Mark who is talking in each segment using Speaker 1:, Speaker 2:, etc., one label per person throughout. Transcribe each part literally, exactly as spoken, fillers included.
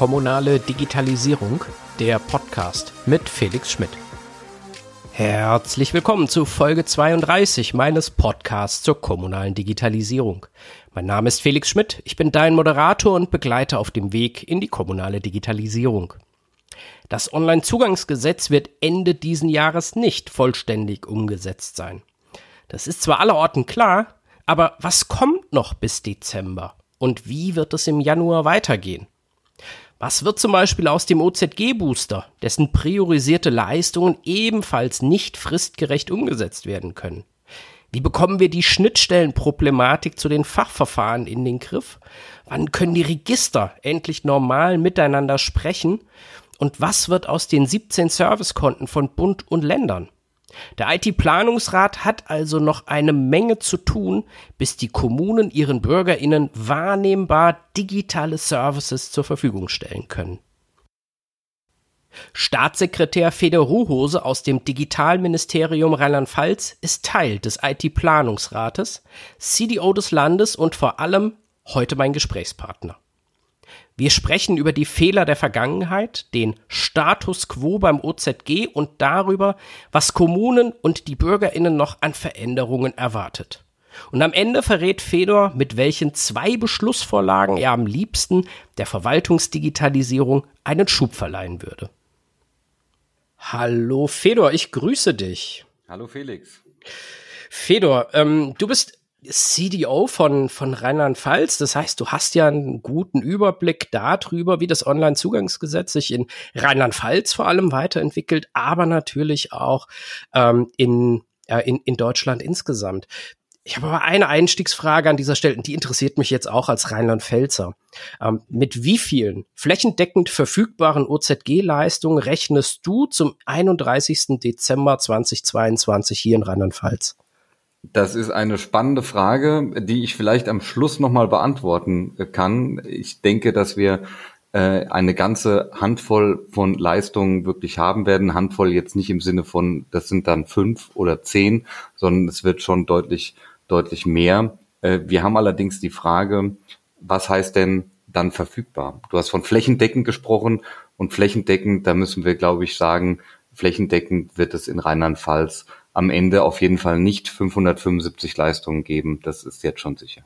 Speaker 1: Kommunale Digitalisierung, der Podcast mit Felix Schmidt. Herzlich willkommen zu Folge zweiunddreißig meines Podcasts zur kommunalen Digitalisierung. Mein Name ist Felix Schmidt, ich bin dein Moderator und Begleiter auf dem Weg in die kommunale Digitalisierung. Das Onlinezugangsgesetz wird Ende diesen Jahres nicht vollständig umgesetzt sein. Das ist zwar allerorten klar, aber was kommt noch bis Dezember? Und wie wird es im Januar weitergehen? Was wird zum Beispiel aus dem O Z G-Booster, dessen priorisierte Leistungen ebenfalls nicht fristgerecht umgesetzt werden können? Wie bekommen wir die Schnittstellenproblematik zu den Fachverfahren in den Griff? Wann können die Register endlich normal miteinander sprechen? Und was wird aus den siebzehn Servicekonten von Bund und Ländern? Der I T-Planungsrat hat also noch eine Menge zu tun, bis die Kommunen ihren BürgerInnen wahrnehmbar digitale Services zur Verfügung stellen können. Staatssekretär Feder Ruhose aus dem Digitalministerium Rheinland-Pfalz ist Teil des I T-Planungsrates, C D O des Landes und vor allem heute mein Gesprächspartner. Wir sprechen über die Fehler der Vergangenheit, den Status quo beim O Z G und darüber, was Kommunen und die BürgerInnen noch an Veränderungen erwartet. Und am Ende verrät Fedor, mit welchen zwei Beschlussvorlagen er am liebsten der Verwaltungsdigitalisierung einen Schub verleihen würde. Hallo Fedor, ich grüße dich.
Speaker 2: Hallo Felix.
Speaker 1: Fedor, ähm, du bist C D O von, von Rheinland-Pfalz. Das heißt, du hast ja einen guten Überblick darüber, wie das Onlinezugangsgesetz sich in Rheinland-Pfalz vor allem weiterentwickelt, aber natürlich auch ähm, in, äh, in, in Deutschland insgesamt. Ich habe aber eine Einstiegsfrage an dieser Stelle, und die interessiert mich jetzt auch als Rheinland-Pfälzer. Ähm, mit wie vielen flächendeckend verfügbaren O Z G-Leistungen rechnest du zum einunddreißigsten Dezember zweitausendzweiundzwanzig hier in Rheinland-Pfalz?
Speaker 2: Das ist eine spannende Frage, die ich vielleicht am Schluss nochmal beantworten kann. Ich denke, dass wir äh, eine ganze Handvoll von Leistungen wirklich haben werden. Handvoll jetzt nicht im Sinne von, das sind dann fünf oder zehn, sondern es wird schon deutlich, deutlich mehr. Äh, wir haben allerdings die Frage, was heißt denn dann verfügbar? Du hast von flächendeckend gesprochen und flächendeckend, da müssen wir, glaube ich, sagen, flächendeckend wird es in Rheinland-Pfalz am Ende auf jeden Fall nicht fünfhundertfünfundsiebzig Leistungen geben. Das ist jetzt schon sicher.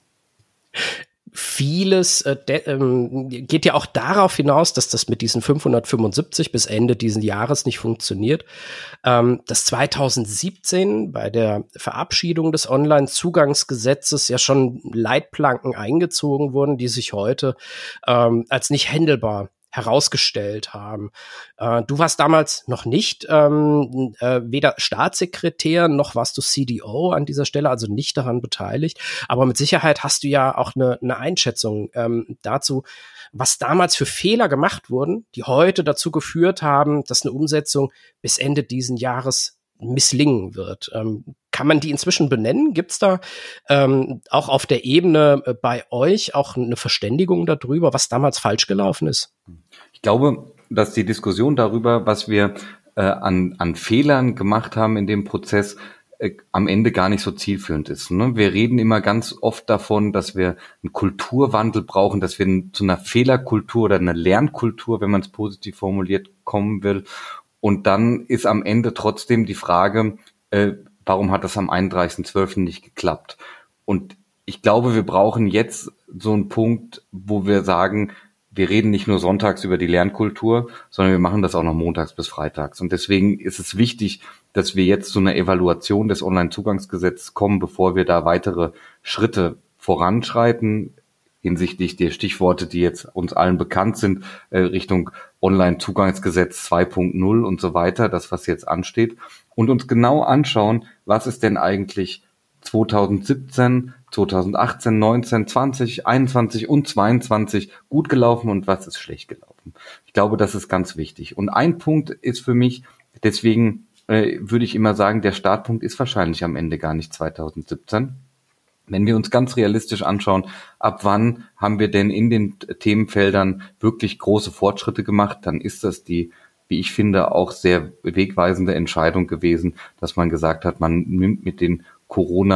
Speaker 1: Vieles äh, de, ähm, geht ja auch darauf hinaus, dass das mit diesen fünfhundertfünfundsiebzig bis Ende dieses Jahres nicht funktioniert. Ähm, dass zweitausendsiebzehn bei der Verabschiedung des Onlinezugangsgesetzes ja schon Leitplanken eingezogen wurden, die sich heute ähm, als nicht händelbar herausgestellt haben. Äh, du warst damals noch nicht ähm, äh, weder Staatssekretär noch warst du C D O an dieser Stelle, also nicht daran beteiligt. Aber mit Sicherheit hast du ja auch eine, eine Einschätzung ähm, dazu, was damals für Fehler gemacht wurden, die heute dazu geführt haben, dass eine Umsetzung bis Ende diesen Jahres misslingen wird. Ähm, kann man die inzwischen benennen? Gibt es da ähm, auch auf der Ebene äh, bei euch auch eine Verständigung darüber, was damals falsch gelaufen ist?
Speaker 2: Ich glaube, dass die Diskussion darüber, was wir äh, an, an Fehlern gemacht haben in dem Prozess, äh, am Ende gar nicht so zielführend ist. Ne? Wir reden immer ganz oft davon, dass wir einen Kulturwandel brauchen, dass wir zu einer Fehlerkultur oder einer Lernkultur, wenn man es positiv formuliert, kommen will. Und dann ist am Ende trotzdem die Frage, äh, warum hat das am einunddreißigsten zwölften nicht geklappt? Und ich glaube, wir brauchen jetzt so einen Punkt, wo wir sagen, wir reden nicht nur sonntags über die Lernkultur, sondern wir machen das auch noch montags bis freitags. Und deswegen ist es wichtig, dass wir jetzt zu einer Evaluation des Onlinezugangsgesetzes kommen, bevor wir da weitere Schritte voranschreiten, hinsichtlich der Stichworte, die jetzt uns allen bekannt sind, äh, Richtung Onlinezugangsgesetz zwei Punkt null und so weiter, das, was jetzt ansteht, und uns genau anschauen, was ist denn eigentlich zweitausendsiebzehn, zweitausendachtzehn, neunzehn, zwanzig, einundzwanzig und zweiundzwanzig gut gelaufen und was ist schlecht gelaufen. Ich glaube, das ist ganz wichtig. Und ein Punkt ist für mich, deswegen äh, würde ich immer sagen, der Startpunkt ist wahrscheinlich am Ende gar nicht zweitausendsiebzehn. Wenn wir uns ganz realistisch anschauen, ab wann haben wir denn in den Themenfeldern wirklich große Fortschritte gemacht, dann ist das die, wie ich finde, auch sehr wegweisende Entscheidung gewesen, dass man gesagt hat, man nimmt mit den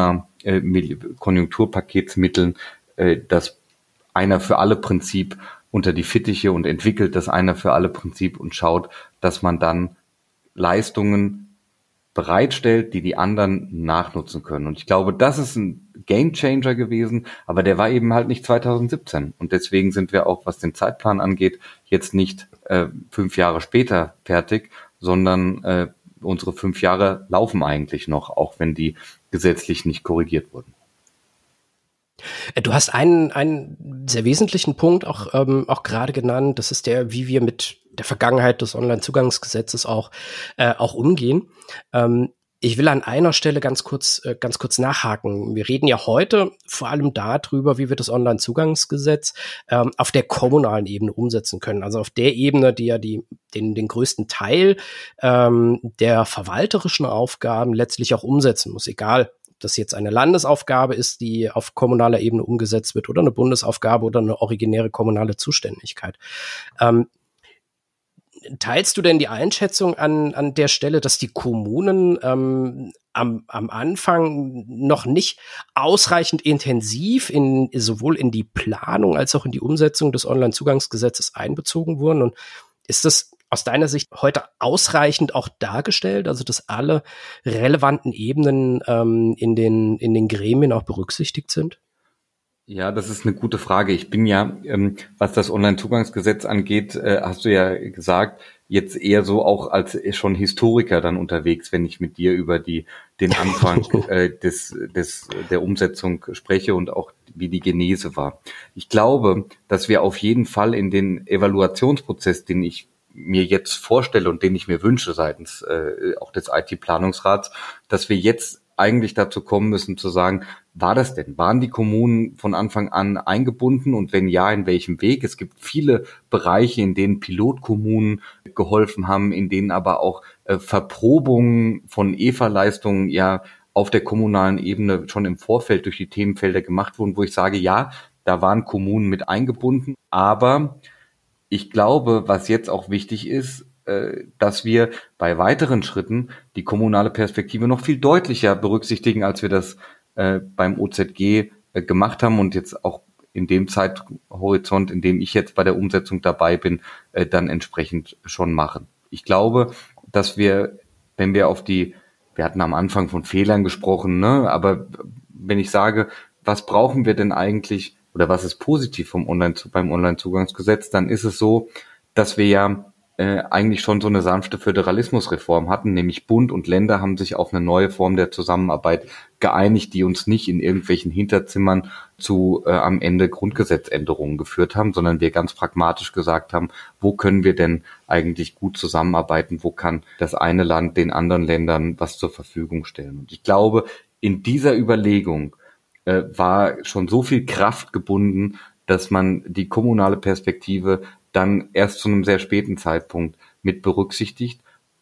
Speaker 2: Corona-Konjunkturpaketsmitteln äh, das einer für alle Prinzip unter die Fittiche und entwickelt das Einer für alle Prinzip und schaut, dass man dann Leistungen bereitstellt, die die anderen nachnutzen können. Und ich glaube, das ist ein Gamechanger gewesen, aber der war eben halt nicht zwanzig siebzehn. Und deswegen sind wir auch, was den Zeitplan angeht, jetzt nicht äh, fünf Jahre später fertig, sondern äh, unsere fünf Jahre laufen eigentlich noch, auch wenn die gesetzlich nicht korrigiert wurden.
Speaker 1: Du hast einen, einen sehr wesentlichen Punkt auch, ähm, auch gerade genannt. Das ist der, wie wir mit der Vergangenheit des Onlinezugangsgesetzes auch, äh, auch umgehen. Ähm, ich will an einer Stelle ganz kurz, äh, ganz kurz nachhaken. Wir reden ja heute vor allem darüber, wie wir das Onlinezugangsgesetz ähm, auf der kommunalen Ebene umsetzen können. Also auf der Ebene, die ja die, den, den größten Teil ähm, der verwalterischen Aufgaben letztlich auch umsetzen muss, egal das jetzt eine Landesaufgabe ist, die auf kommunaler Ebene umgesetzt wird oder eine Bundesaufgabe oder eine originäre kommunale Zuständigkeit. Ähm, teilst du denn die Einschätzung an, an der Stelle, dass die Kommunen ähm, am, am Anfang noch nicht ausreichend intensiv in, sowohl in die Planung als auch in die Umsetzung des Onlinezugangsgesetzes einbezogen wurden? Und ist das aus deiner Sicht heute ausreichend auch dargestellt, also dass alle relevanten Ebenen ähm, in den in den Gremien auch berücksichtigt sind?
Speaker 2: Ja, das ist eine gute Frage. Ich bin ja, ähm, was das Onlinezugangsgesetz angeht, äh, hast du ja gesagt, jetzt eher so auch als schon Historiker dann unterwegs, wenn ich mit dir über die den Anfang äh, des des der Umsetzung spreche und auch wie die Genese war. Ich glaube, dass wir auf jeden Fall in den Evaluationsprozess, den ich mir jetzt vorstelle und den ich mir wünsche seitens äh, auch des I T-Planungsrats, dass wir jetzt eigentlich dazu kommen müssen zu sagen, war das denn? Waren die Kommunen von Anfang an eingebunden und wenn ja, in welchem Weg? Es gibt viele Bereiche, in denen Pilotkommunen geholfen haben, in denen aber auch äh, Verprobungen von E V A-Leistungen ja auf der kommunalen Ebene schon im Vorfeld durch die Themenfelder gemacht wurden, wo ich sage, ja, da waren Kommunen mit eingebunden, aber ich glaube, was jetzt auch wichtig ist, dass wir bei weiteren Schritten die kommunale Perspektive noch viel deutlicher berücksichtigen, als wir das beim O Z G gemacht haben und jetzt auch in dem Zeithorizont, in dem ich jetzt bei der Umsetzung dabei bin, dann entsprechend schon machen. Ich glaube, dass wir, wenn wir auf die, wir hatten am Anfang von Fehlern gesprochen, ne, aber wenn ich sage, was brauchen wir denn eigentlich oder was ist positiv vom Online beim Onlinezugangsgesetz, dann ist es so, dass wir ja äh, eigentlich schon so eine sanfte Föderalismusreform hatten, nämlich Bund und Länder haben sich auf eine neue Form der Zusammenarbeit geeinigt, die uns nicht in irgendwelchen Hinterzimmern zu äh, am Ende Grundgesetzänderungen geführt haben, sondern wir ganz pragmatisch gesagt haben, wo können wir denn eigentlich gut zusammenarbeiten, wo kann das eine Land den anderen Ländern was zur Verfügung stellen. Und ich glaube, in dieser Überlegung äh, war schon so viel Kraft gebunden, dass man die kommunale Perspektive dann erst zu einem sehr späten Zeitpunkt mit berücksichtigt.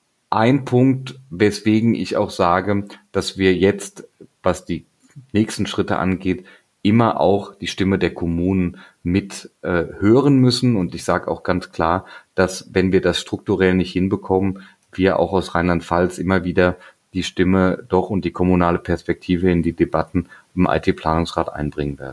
Speaker 2: Ein Punkt, weswegen ich auch sage, dass wir jetzt, was die nächsten Schritte angeht, immer auch die Stimme der Kommunen mit äh, hören müssen. Und ich sage auch ganz klar, dass wenn wir das strukturell nicht hinbekommen, wir auch aus Rheinland-Pfalz immer wieder die Stimme doch und die kommunale Perspektive in die Debatten im I T-Planungsrat einbringen werden.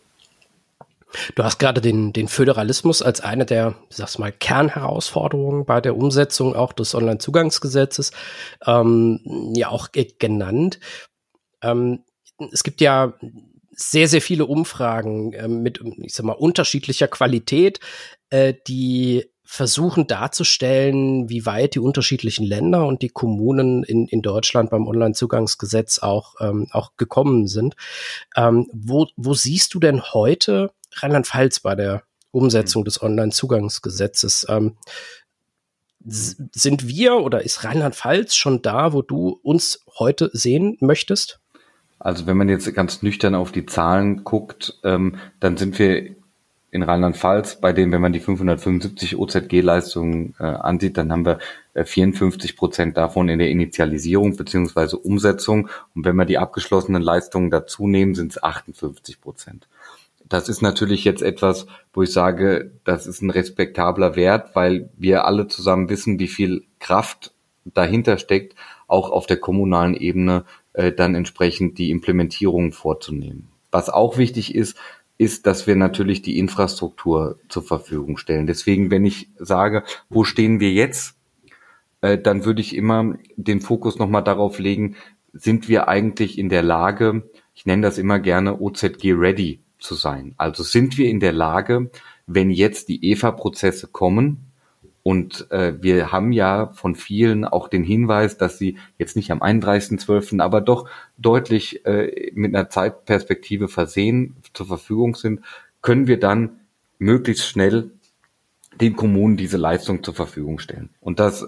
Speaker 1: Du hast gerade den, den Föderalismus als eine der, ich sag's mal, Kernherausforderungen bei der Umsetzung auch des Onlinezugangsgesetzes ähm, ja auch ge- genannt. Ähm, es gibt ja sehr, sehr viele Umfragen äh, mit, ich sag mal, unterschiedlicher Qualität, äh, die versuchen darzustellen, wie weit die unterschiedlichen Länder und die Kommunen in, in Deutschland beim Onlinezugangsgesetz auch, ähm, auch gekommen sind. Ähm, wo, wo siehst du denn heute Rheinland-Pfalz bei der Umsetzung des Onlinezugangsgesetzes? Ähm, s- sind wir oder ist Rheinland-Pfalz schon da, wo du uns heute sehen möchtest?
Speaker 2: Also wenn man jetzt ganz nüchtern auf die Zahlen guckt, ähm, dann sind wir in Rheinland-Pfalz, bei dem, wenn man die fünfhundertfünfundsiebzig O Z G-Leistungen äh, ansieht, dann haben wir äh, vierundfünfzig Prozent davon in der Initialisierung beziehungsweise Umsetzung. Und wenn wir die abgeschlossenen Leistungen dazu nehmen, sind es achtundfünfzig Prozent. Das ist natürlich jetzt etwas, wo ich sage, das ist ein respektabler Wert, weil wir alle zusammen wissen, wie viel Kraft dahinter steckt, auch auf der kommunalen Ebene äh, dann entsprechend die Implementierung vorzunehmen. Was auch wichtig ist, ist, dass wir natürlich die Infrastruktur zur Verfügung stellen. Deswegen, wenn ich sage, wo stehen wir jetzt, äh, dann würde ich immer den Fokus nochmal darauf legen, sind wir eigentlich in der Lage, ich nenne das immer gerne O Z G-ready zu sein. Also sind wir in der Lage, wenn jetzt die E F A-Prozesse kommen, und äh, wir haben ja von vielen auch den Hinweis, dass sie jetzt nicht am einunddreißigsten zwölften, aber doch deutlich äh, mit einer Zeitperspektive versehen zur Verfügung sind, können wir dann möglichst schnell den Kommunen diese Leistung zur Verfügung stellen. Und das,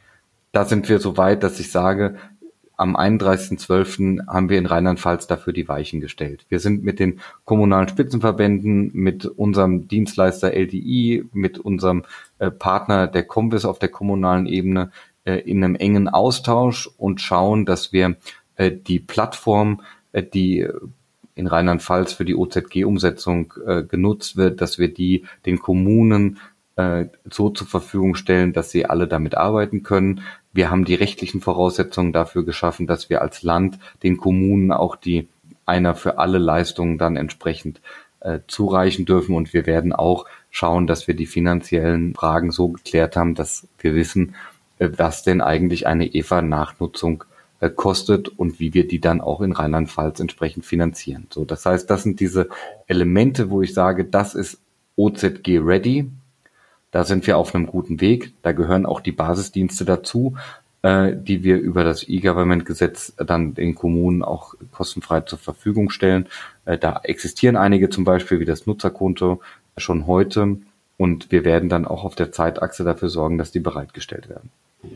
Speaker 2: da sind wir so weit, dass ich sage, am einunddreißigsten zwölften haben wir in Rheinland-Pfalz dafür die Weichen gestellt. Wir sind mit den kommunalen Spitzenverbänden, mit unserem Dienstleister L D I, mit unserem äh, Partner der Combis auf der kommunalen Ebene äh, in einem engen Austausch und schauen, dass wir äh, die Plattform, äh, die in Rheinland-Pfalz für die O Z G-Umsetzung äh, genutzt wird, dass wir die den Kommunen äh, so zur Verfügung stellen, dass sie alle damit arbeiten können. Wir haben die rechtlichen Voraussetzungen dafür geschaffen, dass wir als Land den Kommunen auch die einer für alle Leistungen dann entsprechend äh, zureichen dürfen. Und wir werden auch schauen, dass wir die finanziellen Fragen so geklärt haben, dass wir wissen, äh, was denn eigentlich eine E F A-Nachnutzung äh, kostet und wie wir die dann auch in Rheinland-Pfalz entsprechend finanzieren. So, das heißt, das sind diese Elemente, wo ich sage, das ist O Z G-ready. Da sind wir auf einem guten Weg. Da gehören auch die Basisdienste dazu, äh, die wir über das E-Government-Gesetz dann den Kommunen auch kostenfrei zur Verfügung stellen. Äh, da existieren einige zum Beispiel wie das Nutzerkonto schon heute. Und wir werden dann auch auf der Zeitachse dafür sorgen, dass die bereitgestellt werden.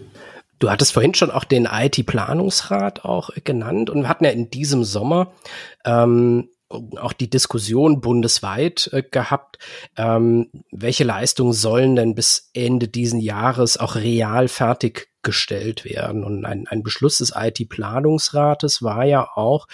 Speaker 1: Du hattest vorhin schon auch den I T-Planungsrat auch genannt. Und wir hatten ja in diesem Sommer ähm, auch die Diskussion bundesweit äh, gehabt, ähm, welche Leistungen sollen denn bis Ende diesen Jahres auch real fertiggestellt werden. Und ein, ein Beschluss des I T-Planungsrates war ja auch,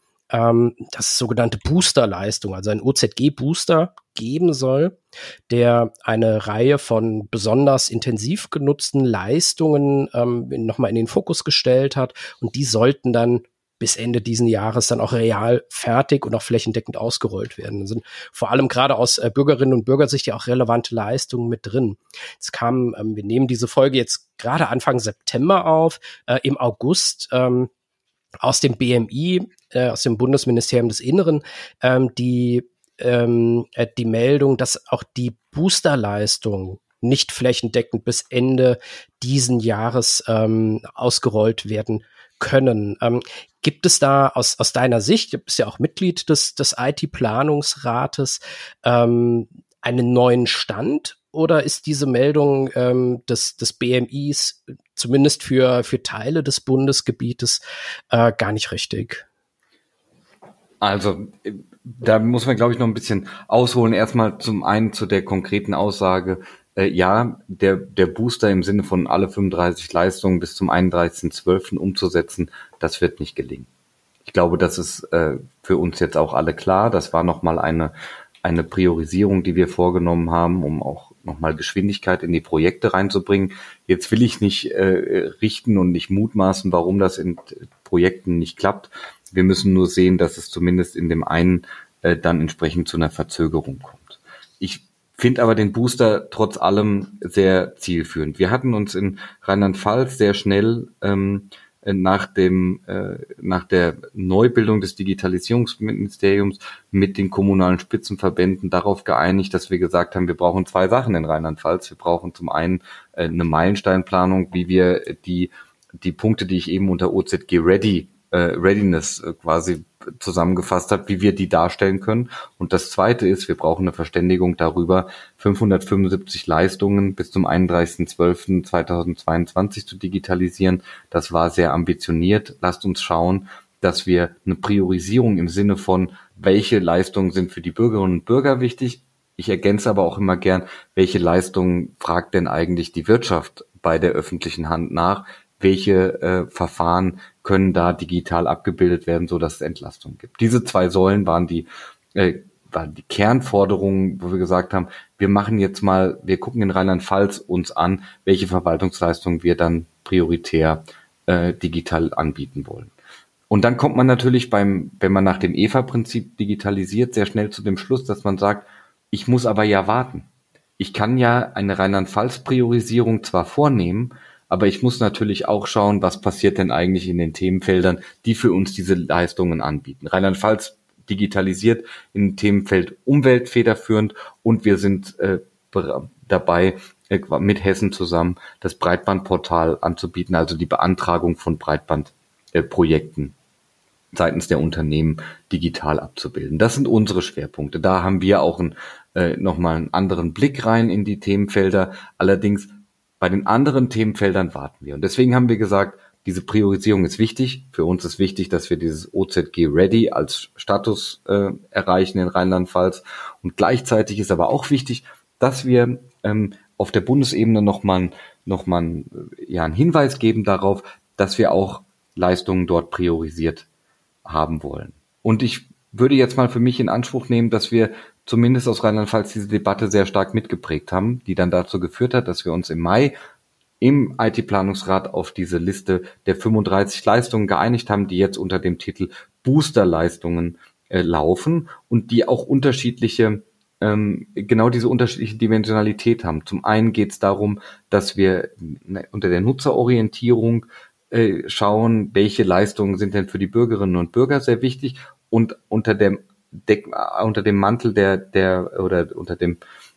Speaker 1: ähm, dass es sogenannte Boosterleistung, also ein O Z G-Booster geben soll, der eine Reihe von besonders intensiv genutzten Leistungen ähm, nochmal in den Fokus gestellt hat. Und die sollten dann bis Ende diesen Jahres dann auch real fertig und auch flächendeckend ausgerollt werden. Da sind vor allem gerade aus äh, Bürgerinnen und Bürgersicht ja auch relevante Leistungen mit drin. Es kam, ähm, wir nehmen diese Folge jetzt gerade Anfang September auf, äh, im August ähm, aus dem B M I, äh, aus dem Bundesministerium des Inneren, ähm, die, ähm, äh, die Meldung, dass auch die Boosterleistung nicht flächendeckend bis Ende diesen Jahres ähm, ausgerollt werden können. Ähm, gibt es da aus, aus deiner Sicht, du bist ja auch Mitglied des, des I T-Planungsrates, ähm, einen neuen Stand oder ist diese Meldung ähm, des, des B M Is zumindest für, für Teile des Bundesgebietes äh, gar nicht richtig?
Speaker 2: Also da muss man, glaube ich, noch ein bisschen ausholen. Erstmal zum einen zu der konkreten Aussage, Äh, ja, der der Booster im Sinne von alle fünfunddreißig Leistungen bis zum einunddreißigsten zwölften umzusetzen, das wird nicht gelingen. Ich glaube, das ist äh, für uns jetzt auch alle klar. Das war nochmal eine eine Priorisierung, die wir vorgenommen haben, um auch nochmal Geschwindigkeit in die Projekte reinzubringen. Jetzt will ich nicht äh, richten und nicht mutmaßen, warum das in Projekten nicht klappt. Wir müssen nur sehen, dass es zumindest in dem einen äh, dann entsprechend zu einer Verzögerung kommt. Ich finde aber den Booster trotz allem sehr zielführend. Wir hatten uns in Rheinland-Pfalz sehr schnell ähm, nach dem äh, nach der Neubildung des Digitalisierungsministeriums mit den kommunalen Spitzenverbänden darauf geeinigt, dass wir gesagt haben, wir brauchen zwei Sachen in Rheinland-Pfalz. Wir brauchen zum einen äh, eine Meilensteinplanung, wie wir die die Punkte, die ich eben unter O Z G Ready äh, Readiness äh, quasi zusammengefasst habe, wie wir die darstellen können. Und das Zweite ist, wir brauchen eine Verständigung darüber, fünfhundertfünfundsiebzig Leistungen bis zum einunddreißigsten zwölften zweitausendzweiundzwanzig zu digitalisieren. Das war sehr ambitioniert. Lasst uns schauen, dass wir eine Priorisierung im Sinne von, welche Leistungen sind für die Bürgerinnen und Bürger wichtig. Ich ergänze aber auch immer gern, welche Leistungen fragt denn eigentlich die Wirtschaft bei der öffentlichen Hand nach? Welche äh, Verfahren können da digital abgebildet werden, so dass es Entlastung gibt. Diese zwei Säulen waren die äh, waren die Kernforderungen, wo wir gesagt haben, wir machen jetzt mal, wir gucken in Rheinland-Pfalz uns an, welche Verwaltungsleistungen wir dann prioritär äh, digital anbieten wollen. Und dann kommt man natürlich beim, wenn man nach dem E F A-Prinzip digitalisiert, sehr schnell zu dem Schluss, dass man sagt, ich muss aber ja warten. Ich kann ja eine Rheinland-Pfalz-Priorisierung zwar vornehmen, aber ich muss natürlich auch schauen, was passiert denn eigentlich in den Themenfeldern, die für uns diese Leistungen anbieten. Rheinland-Pfalz digitalisiert im Themenfeld Umwelt federführend und wir sind äh, dabei, äh, mit Hessen zusammen das Breitbandportal anzubieten, also die Beantragung von Breitbandprojekten äh, seitens der Unternehmen digital abzubilden. Das sind unsere Schwerpunkte. Da haben wir auch ein, äh, nochmal einen anderen Blick rein in die Themenfelder. Allerdings bei den anderen Themenfeldern warten wir. Und deswegen haben wir gesagt, diese Priorisierung ist wichtig. Für uns ist wichtig, dass wir dieses O Z G-Ready als Status äh, erreichen in Rheinland-Pfalz. Und gleichzeitig ist aber auch wichtig, dass wir ähm, auf der Bundesebene nochmal noch mal, ja, einen Hinweis geben darauf, dass wir auch Leistungen dort priorisiert haben wollen. Und ich würde jetzt mal für mich in Anspruch nehmen, dass wir zumindest aus Rheinland-Pfalz diese Debatte sehr stark mitgeprägt haben, die dann dazu geführt hat, dass wir uns im Mai im I T-Planungsrat auf diese Liste der fünfunddreißig Leistungen geeinigt haben, die jetzt unter dem Titel Boosterleistungen äh, laufen und die auch unterschiedliche, ähm, genau diese unterschiedliche Dimensionalität haben. Zum einen geht es darum, dass wir ne, unter der Nutzerorientierung äh, schauen, welche Leistungen sind denn für die Bürgerinnen und Bürger sehr wichtig und unter dem Deck, unter dem Mantel der der oder unter dem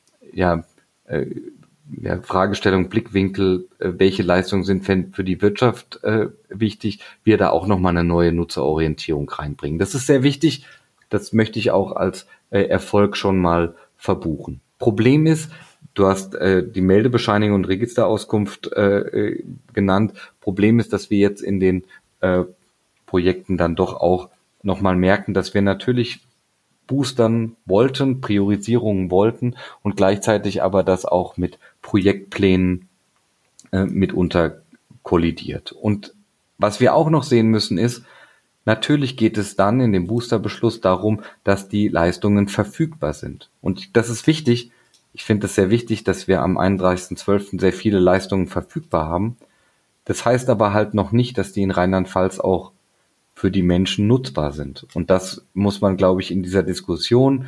Speaker 2: ja äh, Ja, Fragestellung, Blickwinkel, äh, welche Leistungen sind für die Wirtschaft äh, wichtig, wir da auch nochmal eine neue Nutzerorientierung reinbringen. Das ist sehr wichtig, das möchte ich auch als äh, Erfolg schon mal verbuchen. Problem ist, du hast äh, die Meldebescheinigung und Registerauskunft äh, genannt. Problem ist, dass wir jetzt in den äh, Projekten dann doch auch nochmal merken, dass wir natürlich boostern wollten, Priorisierungen wollten und gleichzeitig aber das auch mit Projektplänen äh, mitunter kollidiert. Und was wir auch noch sehen müssen ist, natürlich geht es dann in dem Boosterbeschluss darum, dass die Leistungen verfügbar sind. Und das ist wichtig. Ich finde es sehr wichtig, dass wir am einunddreißigsten zwölften sehr viele Leistungen verfügbar haben. Das heißt aber halt noch nicht, dass die in Rheinland-Pfalz auch für die Menschen nutzbar sind. Und das muss man, glaube ich, in dieser Diskussion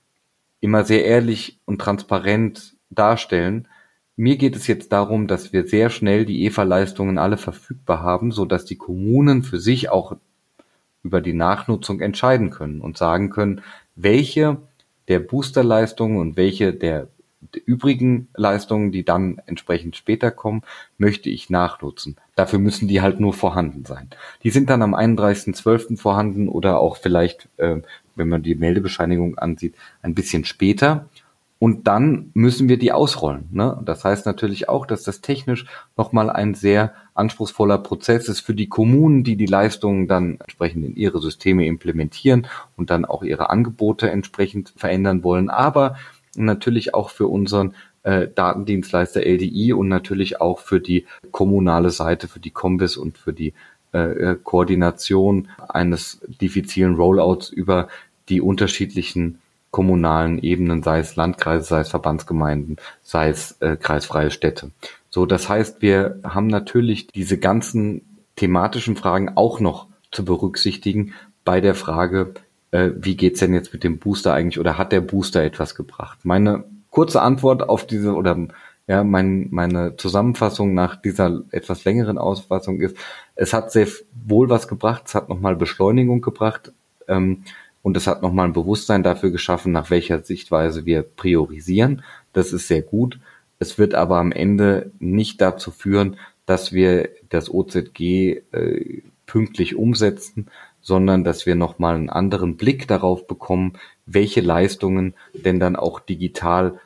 Speaker 2: immer sehr ehrlich und transparent darstellen. Mir geht es jetzt darum, dass wir sehr schnell die E F A-Leistungen alle verfügbar haben, sodass die Kommunen für sich auch über die Nachnutzung entscheiden können und sagen können, welche der Boosterleistungen und welche der übrigen Leistungen, die dann entsprechend später kommen, möchte ich nachnutzen. Dafür müssen die halt nur vorhanden sein. Die sind dann am einunddreißigsten zwölften vorhanden oder auch vielleicht, äh, wenn man die Meldebescheinigung ansieht, ein bisschen später. Und dann müssen wir die ausrollen. Ne? Das heißt natürlich auch, dass das technisch nochmal ein sehr anspruchsvoller Prozess ist für die Kommunen, die die Leistungen dann entsprechend in ihre Systeme implementieren und dann auch ihre Angebote entsprechend verändern wollen. Aber natürlich auch für unseren äh, Datendienstleister L D I und natürlich auch für die kommunale Seite, für die Combis und für die äh, Koordination eines diffizilen Rollouts über die unterschiedlichen kommunalen Ebenen, sei es Landkreise, sei es Verbandsgemeinden, sei es äh, kreisfreie Städte. So, das heißt, wir haben natürlich diese ganzen thematischen Fragen auch noch zu berücksichtigen bei der Frage, wie geht's denn jetzt mit dem Booster eigentlich oder hat der Booster etwas gebracht? Meine kurze Antwort auf diese oder ja mein, meine Zusammenfassung nach dieser etwas längeren Ausfassung ist, es hat sehr wohl was gebracht, es hat nochmal Beschleunigung gebracht ähm, und es hat nochmal ein Bewusstsein dafür geschaffen, nach welcher Sichtweise wir priorisieren. Das ist sehr gut. Es wird aber am Ende nicht dazu führen, dass wir das O Z G äh, pünktlich umsetzen, sondern dass wir nochmal einen anderen Blick darauf bekommen, welche Leistungen denn dann auch digital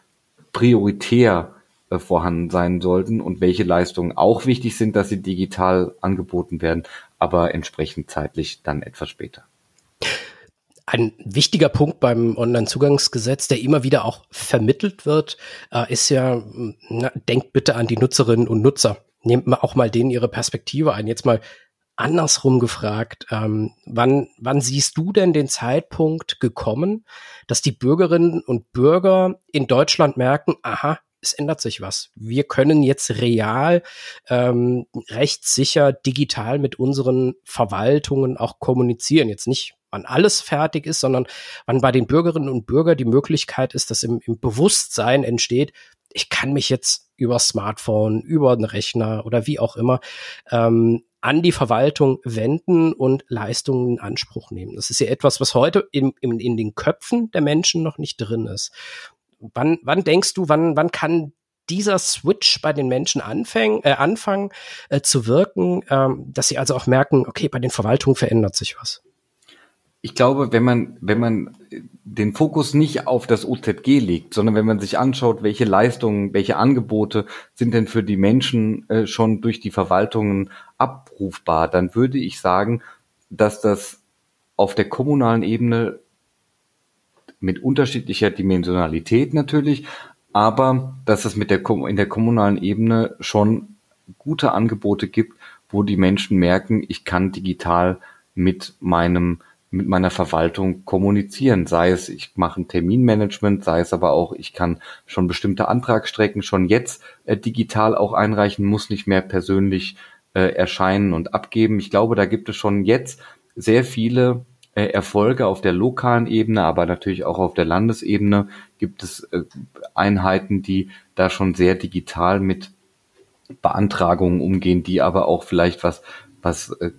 Speaker 2: prioritär äh, vorhanden sein sollten und welche Leistungen auch wichtig sind, dass sie digital angeboten werden, aber entsprechend zeitlich dann etwas später.
Speaker 1: Ein wichtiger Punkt beim Onlinezugangsgesetz, der immer wieder auch vermittelt wird, äh, ist ja, na, denkt bitte an die Nutzerinnen und Nutzer. Nehmt mal auch mal denen ihre Perspektive ein. Jetzt mal andersrum gefragt, ähm, wann, wann siehst du denn den Zeitpunkt gekommen, dass die Bürgerinnen und Bürger in Deutschland merken, aha, es ändert sich was. Wir können jetzt real, ähm, rechtssicher, digital mit unseren Verwaltungen auch kommunizieren. Jetzt nicht, wann alles fertig ist, sondern wann bei den Bürgerinnen und Bürgern die Möglichkeit ist, dass im, im Bewusstsein entsteht, ich kann mich jetzt über Smartphone, über einen Rechner oder wie auch immer ähm, an die Verwaltung wenden und Leistungen in Anspruch nehmen. Das ist ja etwas, was heute in, in, in den Köpfen der Menschen noch nicht drin ist. Wann, wann denkst du, wann, wann kann dieser Switch bei den Menschen anfangen, äh, anfangen äh, zu wirken, ähm, dass sie also auch merken, okay, bei den Verwaltungen verändert sich was?
Speaker 2: Ich glaube, wenn man, wenn man den Fokus nicht auf das O Z G legt, sondern wenn man sich anschaut, welche Leistungen, welche Angebote sind denn für die Menschen äh, schon durch die Verwaltungen abrufbar, dann würde ich sagen, dass das auf der kommunalen Ebene mit unterschiedlicher Dimensionalität natürlich, aber dass es mit der, in der kommunalen Ebene schon gute Angebote gibt, wo die Menschen merken, ich kann digital mit meinem mit meiner Verwaltung kommunizieren, sei es, ich mache ein Terminmanagement, sei es aber auch, ich kann schon bestimmte Antragsstrecken schon jetzt äh, digital auch einreichen, muss nicht mehr persönlich äh, erscheinen und abgeben. Ich glaube, da gibt es schon jetzt sehr viele äh, Erfolge auf der lokalen Ebene, aber natürlich auch auf der Landesebene gibt es äh, Einheiten, die da schon sehr digital mit Beantragungen umgehen, die aber auch vielleicht was, was äh,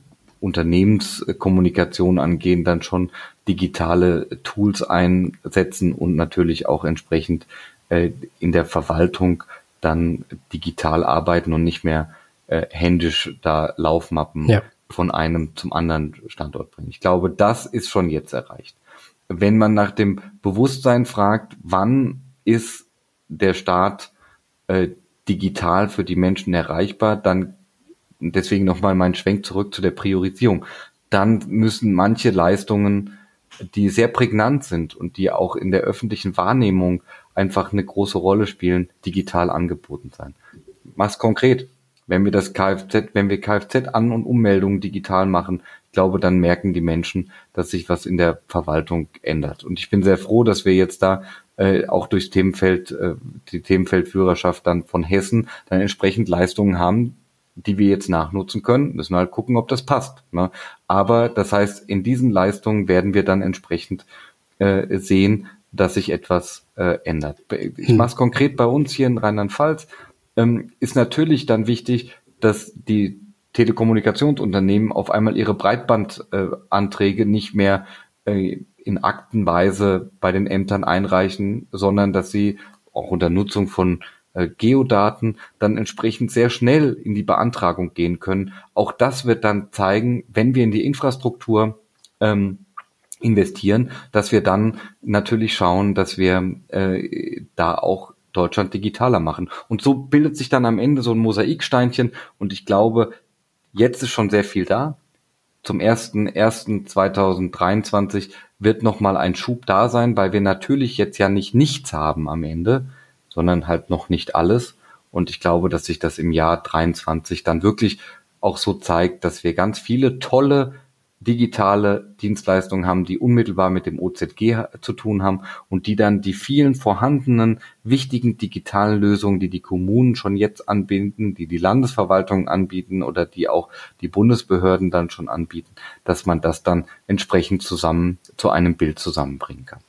Speaker 2: Unternehmenskommunikation angehen, dann schon digitale Tools einsetzen und natürlich auch entsprechend äh, in der Verwaltung dann digital arbeiten und nicht mehr äh, händisch da Laufmappen ja. von einem zum anderen Standort bringen. Ich glaube, das ist schon jetzt erreicht. Wenn man nach dem Bewusstsein fragt, wann ist der Staat äh, digital für die Menschen erreichbar, dann deswegen nochmal mein Schwenk zurück zu der Priorisierung. Dann müssen manche Leistungen, die sehr prägnant sind und die auch in der öffentlichen Wahrnehmung einfach eine große Rolle spielen, digital angeboten sein. Mach's konkret. Wenn wir das Kfz, wenn wir Kfz-An- und Ummeldungen digital machen, ich glaube, dann merken die Menschen, dass sich was in der Verwaltung ändert. Und ich bin sehr froh, dass wir jetzt da äh, auch durchs Themenfeld, äh, die Themenfeldführerschaft dann von Hessen dann entsprechend Leistungen haben, die wir jetzt nachnutzen können, müssen wir halt gucken, ob das passt. Ne? Aber das heißt, in diesen Leistungen werden wir dann entsprechend äh, sehen, dass sich etwas äh, ändert. Ich mache es konkret bei uns hier in Rheinland-Pfalz. Ähm, ist natürlich dann wichtig, dass die Telekommunikationsunternehmen auf einmal ihre Breitbandanträge äh, nicht mehr äh, in Aktenweise bei den Ämtern einreichen, sondern dass sie auch unter Nutzung von Geodaten dann entsprechend sehr schnell in die Beantragung gehen können. Auch das wird dann zeigen, wenn wir in die Infrastruktur ähm, investieren, dass wir dann natürlich schauen, dass wir äh, da auch Deutschland digitaler machen. Und so bildet sich dann am Ende so ein Mosaiksteinchen und ich glaube, jetzt ist schon sehr viel da. Zum ersten ersten zweitausenddreiundzwanzig wird nochmal ein Schub da sein, weil wir natürlich jetzt ja nicht nichts haben am Ende, sondern halt noch nicht alles. Und ich glaube, dass sich das im Jahr dreiundzwanzig dann wirklich auch so zeigt, dass wir ganz viele tolle digitale Dienstleistungen haben, die unmittelbar mit dem O Z G zu tun haben und die dann die vielen vorhandenen wichtigen digitalen Lösungen, die die Kommunen schon jetzt anbieten, die die Landesverwaltungen anbieten oder die auch die Bundesbehörden dann schon anbieten, dass man das dann entsprechend zusammen zu einem Bild zusammenbringen kann.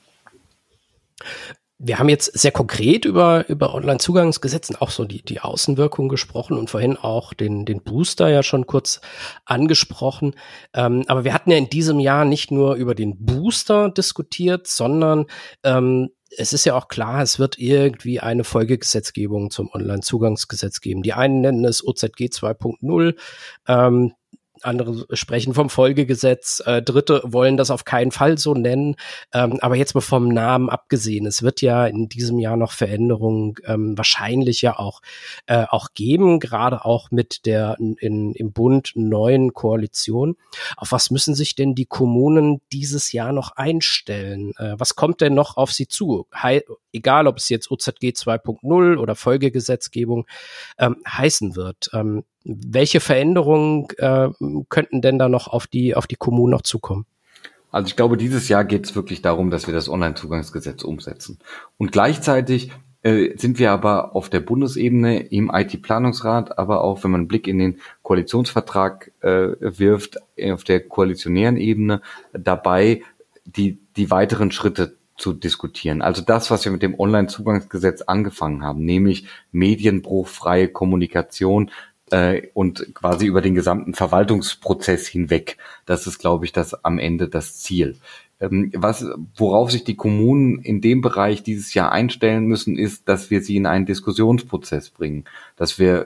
Speaker 1: Wir haben jetzt sehr konkret über, über Onlinezugangsgesetz und auch so die, die Außenwirkung gesprochen und vorhin auch den, den Booster ja schon kurz angesprochen. Ähm, aber wir hatten ja in diesem Jahr nicht nur über den Booster diskutiert, sondern ähm, es ist ja auch klar, es wird irgendwie eine Folgegesetzgebung zum Onlinezugangsgesetz geben. Die einen nennen es O Z G zwei Punkt null, ähm, andere sprechen vom Folgegesetz, äh, Dritte wollen das auf keinen Fall so nennen, ähm, aber jetzt mal vom Namen abgesehen, es wird ja in diesem Jahr noch Veränderungen ähm, wahrscheinlich ja auch äh, auch geben, gerade auch mit der in, im Bund neuen Koalition. Auf was müssen sich denn die Kommunen dieses Jahr noch einstellen? Äh, was kommt denn noch auf sie zu? He- egal, ob es jetzt O Z G zwei Punkt null oder Folgegesetzgebung ähm, heißen wird. Ähm, Welche Veränderungen äh, könnten denn da noch auf die auf die Kommunen noch zukommen?
Speaker 2: Also ich glaube, dieses Jahr geht es wirklich darum, dass wir das Onlinezugangsgesetz umsetzen. Und gleichzeitig äh, sind wir aber auf der Bundesebene im I T-Planungsrat, aber auch, wenn man einen Blick in den Koalitionsvertrag äh, wirft, auf der koalitionären Ebene dabei, die die weiteren Schritte zu diskutieren. Also das, was wir mit dem Onlinezugangsgesetz angefangen haben, nämlich medienbruchfreie Kommunikation äh, und quasi über den gesamten Verwaltungsprozess hinweg. Das ist, glaube ich, das am Ende das Ziel. Ähm, was, worauf sich die Kommunen in dem Bereich dieses Jahr einstellen müssen, ist, dass wir sie in einen Diskussionsprozess bringen, dass wir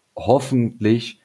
Speaker 2: hoffentlich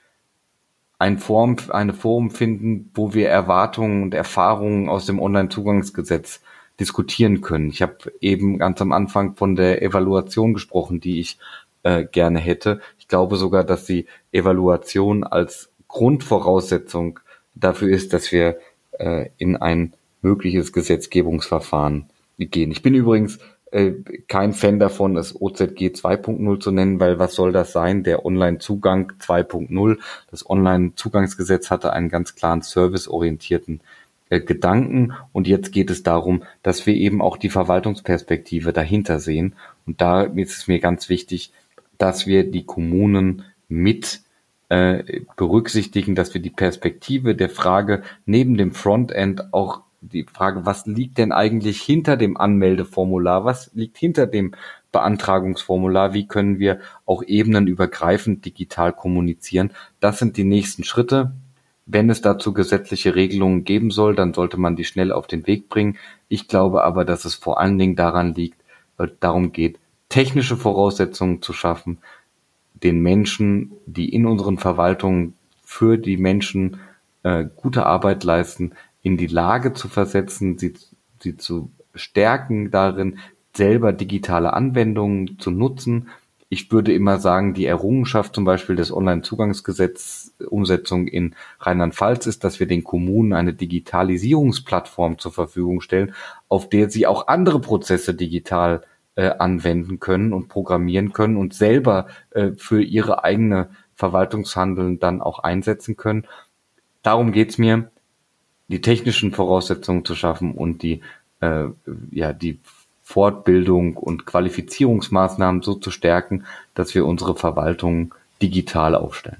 Speaker 2: ein Form, eine Form finden, wo wir Erwartungen und Erfahrungen aus dem Onlinezugangsgesetz diskutieren können. Ich habe eben ganz am Anfang von der Evaluation gesprochen, die ich äh, gerne hätte. Ich glaube sogar, dass die Evaluation als Grundvoraussetzung dafür ist, dass wir äh, in ein mögliches Gesetzgebungsverfahren gehen. Ich bin übrigens äh, kein Fan davon, es O Z G zwei Punkt null zu nennen, weil was soll das sein? Der Online-Zugang zwei Punkt null. Das Online-Zugangsgesetz hatte einen ganz klaren serviceorientierten Gedanken, und jetzt geht es darum, dass wir eben auch die Verwaltungsperspektive dahinter sehen, und da ist es mir ganz wichtig, dass wir die Kommunen mit äh, berücksichtigen, dass wir die Perspektive der Frage neben dem Frontend auch die Frage, was liegt denn eigentlich hinter dem Anmeldeformular, was liegt hinter dem Beantragungsformular, wie können wir auch ebenenübergreifend digital kommunizieren, das sind die nächsten Schritte. Wenn es dazu gesetzliche Regelungen geben soll, dann sollte man die schnell auf den Weg bringen. Ich glaube aber, dass es vor allen Dingen daran liegt, darum geht, technische Voraussetzungen zu schaffen, den Menschen, die in unseren Verwaltungen für die Menschen äh, gute Arbeit leisten, in die Lage zu versetzen, sie, sie zu stärken darin, selber digitale Anwendungen zu nutzen. Ich würde immer sagen, die Errungenschaft zum Beispiel des Onlinezugangsgesetz Umsetzung in Rheinland-Pfalz ist, dass wir den Kommunen eine Digitalisierungsplattform zur Verfügung stellen, auf der sie auch andere Prozesse digital äh, anwenden können und programmieren können und selber äh, für ihre eigene Verwaltungshandeln dann auch einsetzen können. Darum geht's mir, die technischen Voraussetzungen zu schaffen und die äh, ja die Fortbildung und Qualifizierungsmaßnahmen so zu stärken, dass wir unsere Verwaltung digital aufstellen.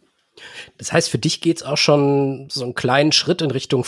Speaker 1: Das heißt, für dich geht's auch schon so einen kleinen Schritt in Richtung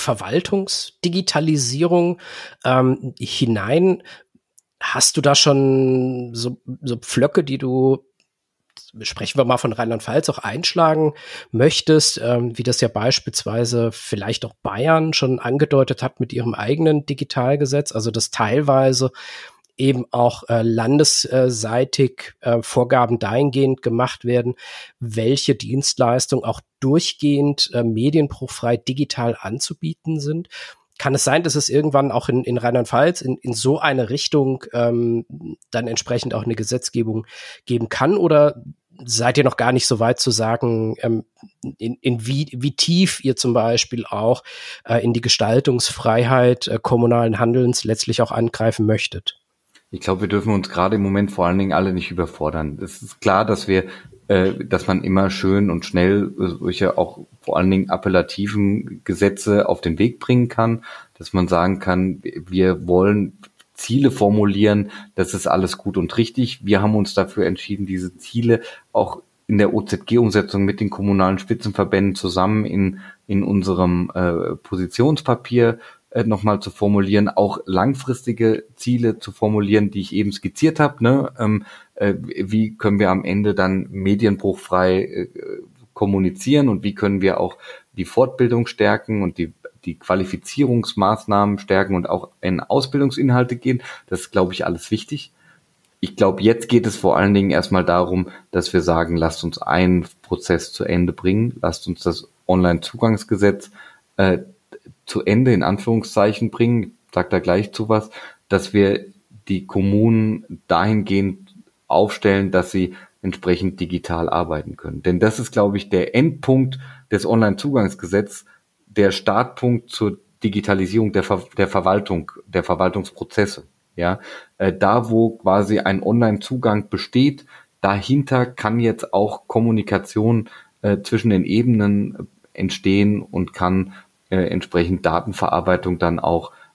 Speaker 1: Verwaltungsdigitalisierung ähm, hinein. Hast du da schon so, so Pflöcke, die du, sprechen wir mal von Rheinland-Pfalz, auch einschlagen möchtest, ähm, wie das ja beispielsweise vielleicht auch Bayern schon angedeutet hat mit ihrem eigenen Digitalgesetz, also dass teilweise eben auch äh, landesseitig äh, Vorgaben dahingehend gemacht werden, welche Dienstleistungen auch durchgehend äh, medienbruchfrei digital anzubieten sind. Kann es sein, dass es irgendwann auch in, in Rheinland-Pfalz in, in so eine Richtung ähm, dann entsprechend auch eine Gesetzgebung geben kann? Oder seid ihr noch gar nicht so weit zu sagen, ähm, in, in wie, wie tief ihr zum Beispiel auch äh, in die Gestaltungsfreiheit äh, kommunalen Handelns letztlich auch angreifen möchtet?
Speaker 2: Ich glaube, wir dürfen uns gerade im Moment vor allen Dingen alle nicht überfordern. Es ist klar, dass wir, äh, dass man immer schön und schnell solche auch vor allen Dingen appellativen Gesetze auf den Weg bringen kann, dass man sagen kann, wir wollen Ziele formulieren, das ist alles gut und richtig. Wir haben uns dafür entschieden, diese Ziele auch in der O Z G-Umsetzung mit den kommunalen Spitzenverbänden zusammen in in unserem äh, Positionspapier äh, nochmal zu formulieren, auch langfristige Ziele zu formulieren, die ich eben skizziert habe. Ne? Ähm, äh, wie können wir am Ende dann medienbruchfrei äh, kommunizieren und wie können wir auch die Fortbildung stärken und die die Qualifizierungsmaßnahmen stärken und auch in Ausbildungsinhalte gehen. Das ist, glaube ich, alles wichtig. Ich glaube, jetzt geht es vor allen Dingen erstmal darum, dass wir sagen, lasst uns einen Prozess zu Ende bringen, lasst uns das Onlinezugangsgesetz äh, zu Ende in Anführungszeichen bringen, ich sag da gleich zu was, dass wir die Kommunen dahingehend aufstellen, dass sie entsprechend digital arbeiten können. Denn das ist, glaube ich, der Endpunkt des Onlinezugangsgesetzes, der Startpunkt zur Digitalisierung der, Ver- der Verwaltung, der Verwaltungsprozesse. Ja, äh, da wo quasi ein Online-Zugang besteht, dahinter kann jetzt auch Kommunikation äh, zwischen den Ebenen entstehen und kann äh, entsprechend Datenverarbeitung dann auch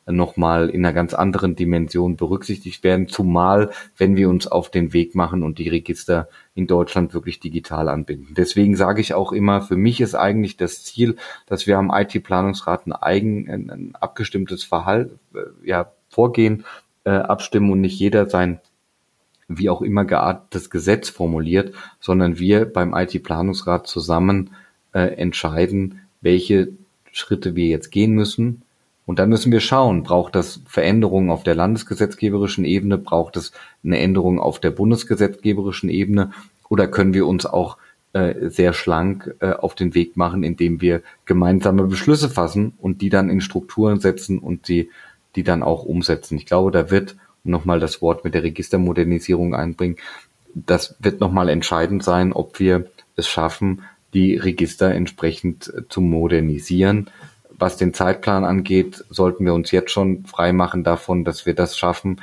Speaker 2: nochmal in einer ganz anderen Dimension berücksichtigt werden, zumal wenn wir uns auf den Weg machen und die Register in Deutschland wirklich digital anbinden. Deswegen sage ich auch immer, für mich ist eigentlich das Ziel, dass wir am I T-Planungsrat ein eigen, ein, ein abgestimmtes Verhalten, äh, ja, Vorgehen äh, abstimmen und nicht jeder sein wie auch immer geartetes Gesetz formuliert, sondern wir beim I T-Planungsrat zusammen äh, entscheiden, welche Schritte wir jetzt gehen müssen. Und dann müssen wir schauen, braucht das Veränderungen auf der landesgesetzgeberischen Ebene, braucht es eine Änderung auf der bundesgesetzgeberischen Ebene oder können wir uns auch äh, sehr schlank äh, auf den Weg machen, indem wir gemeinsame Beschlüsse fassen und die dann in Strukturen setzen und die, die dann auch umsetzen. Ich glaube, da wird nochmal das Wort mit der Registermodernisierung einbringen. Das wird nochmal entscheidend sein, ob wir es schaffen, die Register entsprechend zu modernisieren. Was den Zeitplan angeht, sollten wir uns jetzt schon freimachen davon, dass wir das schaffen,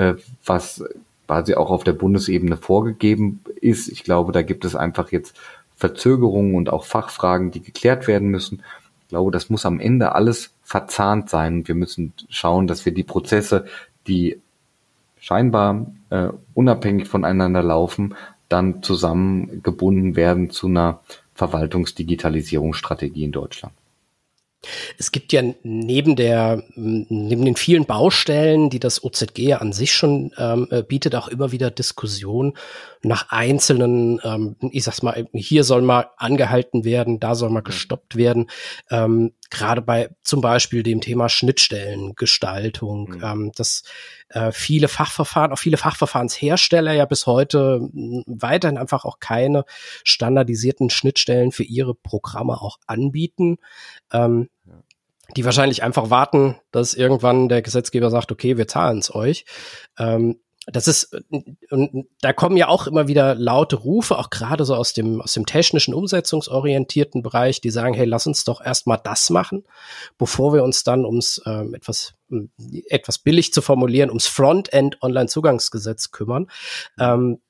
Speaker 2: was quasi auch auf der Bundesebene vorgegeben ist. Ich glaube, da gibt es einfach jetzt Verzögerungen und auch Fachfragen, die geklärt werden müssen. Ich glaube, das muss am Ende alles verzahnt sein. Wir müssen schauen, dass wir die Prozesse, die scheinbar äh, unabhängig voneinander laufen, dann zusammengebunden werden zu einer Verwaltungsdigitalisierungsstrategie in Deutschland.
Speaker 1: Es gibt ja neben der, neben den vielen Baustellen, die das O Z G an sich schon ähm, bietet, auch immer wieder Diskussionen nach einzelnen, ähm, ich sag's mal, hier soll mal angehalten werden, da soll mal gestoppt werden. Ähm, gerade bei zum Beispiel dem Thema Schnittstellengestaltung, mhm. ähm, dass äh, viele Fachverfahren, auch viele Fachverfahrenshersteller ja bis heute mh, weiterhin einfach auch keine standardisierten Schnittstellen für ihre Programme auch anbieten. Ähm, die wahrscheinlich einfach warten, dass irgendwann der Gesetzgeber sagt, okay, wir zahlen es euch. Ähm, das ist, und da kommen ja auch immer wieder laute Rufe, auch gerade so aus dem, aus dem technischen, umsetzungsorientierten Bereich, die sagen, hey, lass uns doch erstmal das machen, bevor wir uns dann ums, ähm, etwas, etwas billig zu formulieren, ums Frontend Onlinezugangsgesetz kümmern. Ähm,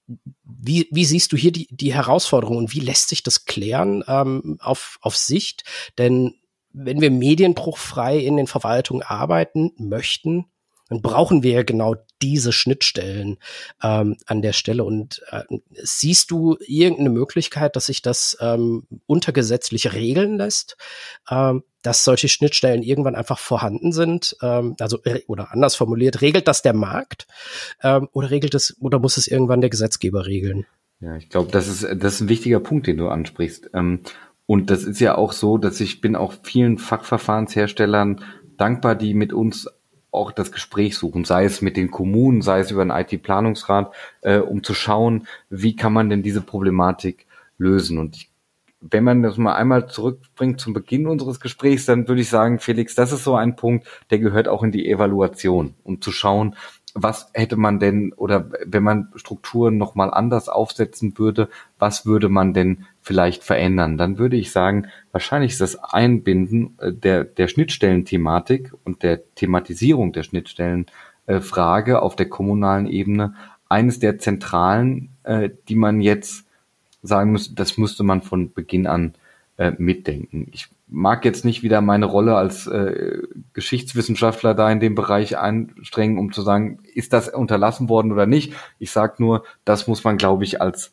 Speaker 1: Wie, wie siehst du hier die, die Herausforderung und wie lässt sich das klären ähm, auf, auf Sicht? Denn wenn wir medienbruchfrei in den Verwaltungen arbeiten möchten, dann brauchen wir ja genau diese Schnittstellen ähm, an der Stelle. Und äh, siehst du irgendeine Möglichkeit, dass sich das ähm, untergesetzlich regeln lässt, ähm, dass solche Schnittstellen irgendwann einfach vorhanden sind? Ähm, also oder anders formuliert, regelt das der Markt ähm, oder regelt es oder muss es irgendwann der Gesetzgeber regeln?
Speaker 2: Ja, ich glaube, das ist das ist ein wichtiger Punkt, den du ansprichst. Ähm, und das ist ja auch so, dass ich bin auch vielen Fachverfahrensherstellern dankbar, die mit uns auch das Gespräch suchen, sei es mit den Kommunen, sei es über einen I T-Planungsrat, äh, um zu schauen, wie kann man denn diese Problematik lösen. Und ich, wenn man das mal einmal zurückbringt zum Beginn unseres Gesprächs, dann würde ich sagen, Felix, das ist so ein Punkt, der gehört auch in die Evaluation, um zu schauen, was hätte man denn, oder wenn man Strukturen nochmal anders aufsetzen würde, was würde man denn vielleicht verändern? Dann würde ich sagen, wahrscheinlich ist das Einbinden der, der Schnittstellenthematik und der Thematisierung der Schnittstellenfrage auf der kommunalen Ebene eines der zentralen, die man jetzt sagen müsste, das müsste man von Beginn an mitdenken. Ich mag jetzt nicht wieder meine Rolle als äh, Geschichtswissenschaftler da in dem Bereich anstrengen, um zu sagen, ist das unterlassen worden oder nicht. Ich sage nur, das muss man, glaube ich, als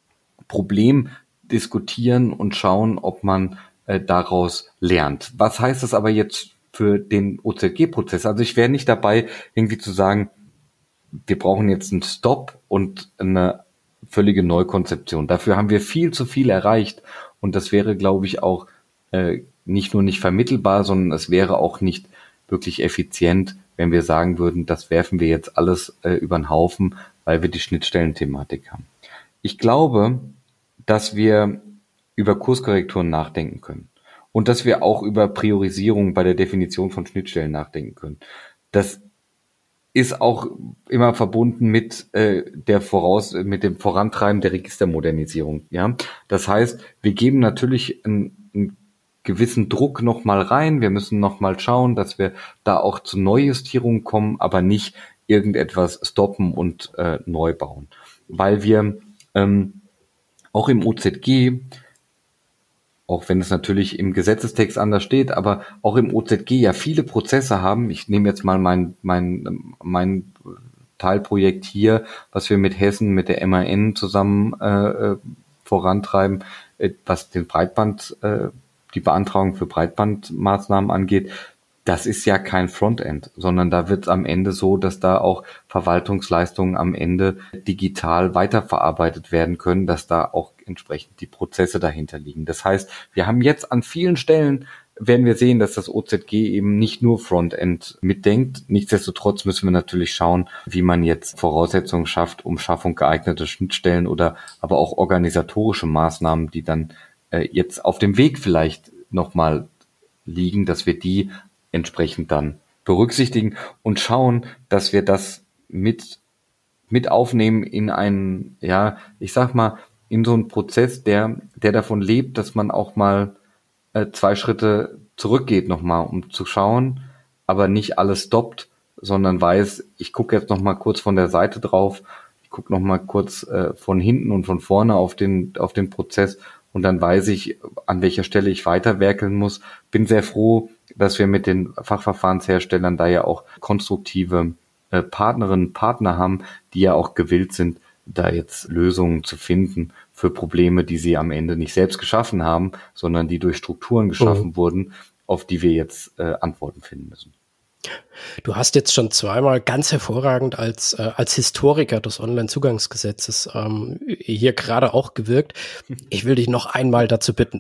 Speaker 2: Problem diskutieren und schauen, ob man äh, daraus lernt. Was heißt das aber jetzt für den O Z G-Prozess? Also ich wäre nicht dabei, irgendwie zu sagen, wir brauchen jetzt einen Stopp und eine völlige Neukonzeption. Dafür haben wir viel zu viel erreicht und das wäre, glaube ich, auch äh, nicht nur nicht vermittelbar, sondern es wäre auch nicht wirklich effizient, wenn wir sagen würden, das werfen wir jetzt alles äh, über den Haufen, weil wir die Schnittstellenthematik haben. Ich glaube, dass wir über Kurskorrekturen nachdenken können und dass wir auch über Priorisierung bei der Definition von Schnittstellen nachdenken können. Das ist auch immer verbunden mit äh, der Voraus mit dem Vorantreiben der Registermodernisierung. Ja, das heißt, wir geben natürlich einen, einen gewissen Druck noch mal rein. Wir müssen noch mal schauen, dass wir da auch zu Neujustierungen kommen, aber nicht irgendetwas stoppen und äh, neu bauen, weil wir ähm, auch im O Z G auch wenn es natürlich im Gesetzestext anders steht, aber auch im O Z G ja viele Prozesse haben. Ich nehme jetzt mal mein, mein, mein Teilprojekt hier, was wir mit Hessen, mit der M A N zusammen äh, vorantreiben, äh, was den Breitband, äh, die Beantragung für Breitbandmaßnahmen angeht. Das ist ja kein Frontend, sondern da wird es am Ende so, dass da auch Verwaltungsleistungen am Ende digital weiterverarbeitet werden können, dass da auch entsprechend die Prozesse dahinter liegen. Das heißt, wir haben jetzt an vielen Stellen, werden wir sehen, dass das O Z G eben nicht nur Frontend mitdenkt. Nichtsdestotrotz müssen wir natürlich schauen, wie man jetzt Voraussetzungen schafft, um Schaffung geeigneter Schnittstellen oder aber auch organisatorische Maßnahmen, die dann äh, jetzt auf dem Weg vielleicht nochmal liegen, dass wir die entsprechend dann berücksichtigen und schauen, dass wir das mit mit aufnehmen in einen, ja, ich sag mal, in so einen Prozess, der der davon lebt, dass man auch mal äh, zwei Schritte zurückgeht nochmal, um zu schauen, aber nicht alles stoppt, sondern weiß, ich gucke jetzt nochmal kurz von der Seite drauf, ich gucke nochmal kurz äh, von hinten und von vorne auf den auf den Prozess und dann weiß ich, an welcher Stelle ich weiterwerkeln muss. Bin sehr froh, dass wir mit den Fachverfahrensherstellern da ja auch konstruktive äh, Partnerinnen und Partner haben, die ja auch gewillt sind, da jetzt Lösungen zu finden für Probleme, die sie am Ende nicht selbst geschaffen haben, sondern die durch Strukturen geschaffen mhm. wurden, auf die wir jetzt äh, Antworten finden müssen.
Speaker 1: Du hast jetzt schon zweimal ganz hervorragend als äh, als Historiker des Onlinezugangsgesetzes ähm, hier gerade auch gewirkt. Ich will dich noch einmal dazu bitten,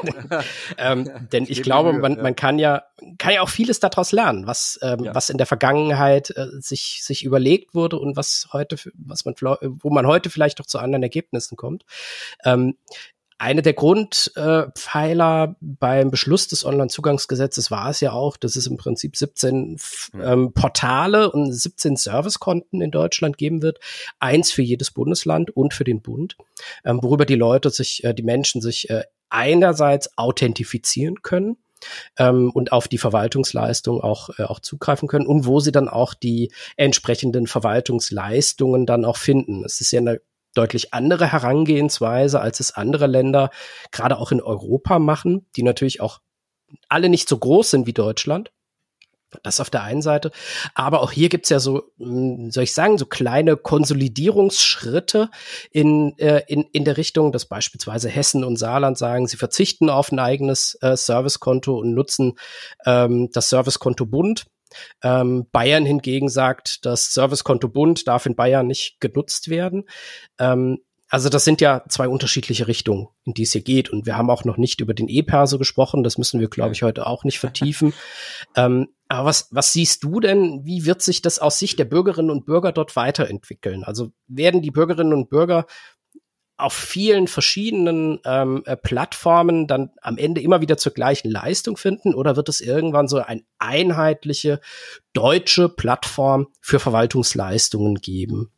Speaker 1: ähm, denn ich glaube, man man kann ja kann ja auch vieles daraus lernen, was ähm, ja. was in der Vergangenheit äh, sich sich überlegt wurde und was heute was man wo man heute vielleicht doch zu anderen Ergebnissen kommt. Ähm, Eine der Grundpfeiler äh, beim Beschluss des Onlinezugangsgesetzes war es ja auch, dass es im Prinzip siebzehn ähm, Portale und siebzehn Servicekonten in Deutschland geben wird. Eins für jedes Bundesland und für den Bund, ähm, worüber die Leute sich, äh, die Menschen sich äh, einerseits authentifizieren können ähm, und auf die Verwaltungsleistung auch, äh, auch zugreifen können und wo sie dann auch die entsprechenden Verwaltungsleistungen dann auch finden. Es ist ja eine deutlich andere Herangehensweise, als es andere Länder gerade auch in Europa machen, die natürlich auch alle nicht so groß sind wie Deutschland. Das auf der einen Seite. Aber auch hier gibt's ja so, soll ich sagen, so kleine Konsolidierungsschritte in, äh, in, in der Richtung, dass beispielsweise Hessen und Saarland sagen, sie verzichten auf ein eigenes äh, Servicekonto und nutzen ähm, das Servicekonto Bund. Ähm, Bayern hingegen sagt, das Servicekonto Bund darf in Bayern nicht genutzt werden. Ähm, also das sind ja zwei unterschiedliche Richtungen, in die es hier geht. Und wir haben auch noch nicht über den E-Perso gesprochen. Das müssen wir, glaube ich, heute auch nicht vertiefen. ähm, aber was, was siehst du denn? Wie wird sich das aus Sicht der Bürgerinnen und Bürger dort weiterentwickeln? Also werden die Bürgerinnen und Bürger auf vielen verschiedenen ähm, äh, Plattformen dann am Ende immer wieder zur gleichen Leistung finden? Oder wird es irgendwann so eine einheitliche deutsche Plattform für Verwaltungsleistungen geben?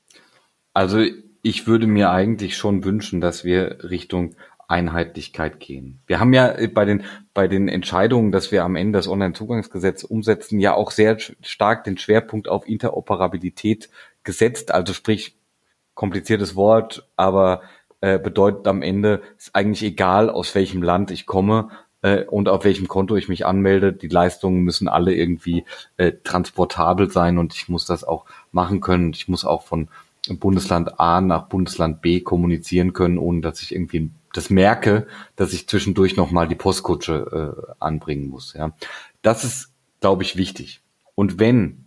Speaker 2: Also ich würde mir eigentlich schon wünschen, dass wir Richtung Einheitlichkeit gehen. Wir haben ja bei den bei den Entscheidungen, dass wir am Ende das Onlinezugangsgesetz umsetzen, ja auch sehr stark den Schwerpunkt auf Interoperabilität gesetzt. Also sprich, kompliziertes Wort, aber äh, bedeutet am Ende, ist eigentlich egal, aus welchem Land ich komme äh, und auf welchem Konto ich mich anmelde. Die Leistungen müssen alle irgendwie äh, transportabel sein und ich muss das auch machen können. Ich muss auch von Bundesland A nach Bundesland B kommunizieren können, ohne dass ich irgendwie das merke, dass ich zwischendurch nochmal die Postkutsche äh, anbringen muss. Ja, das ist, glaube ich, wichtig. Und wenn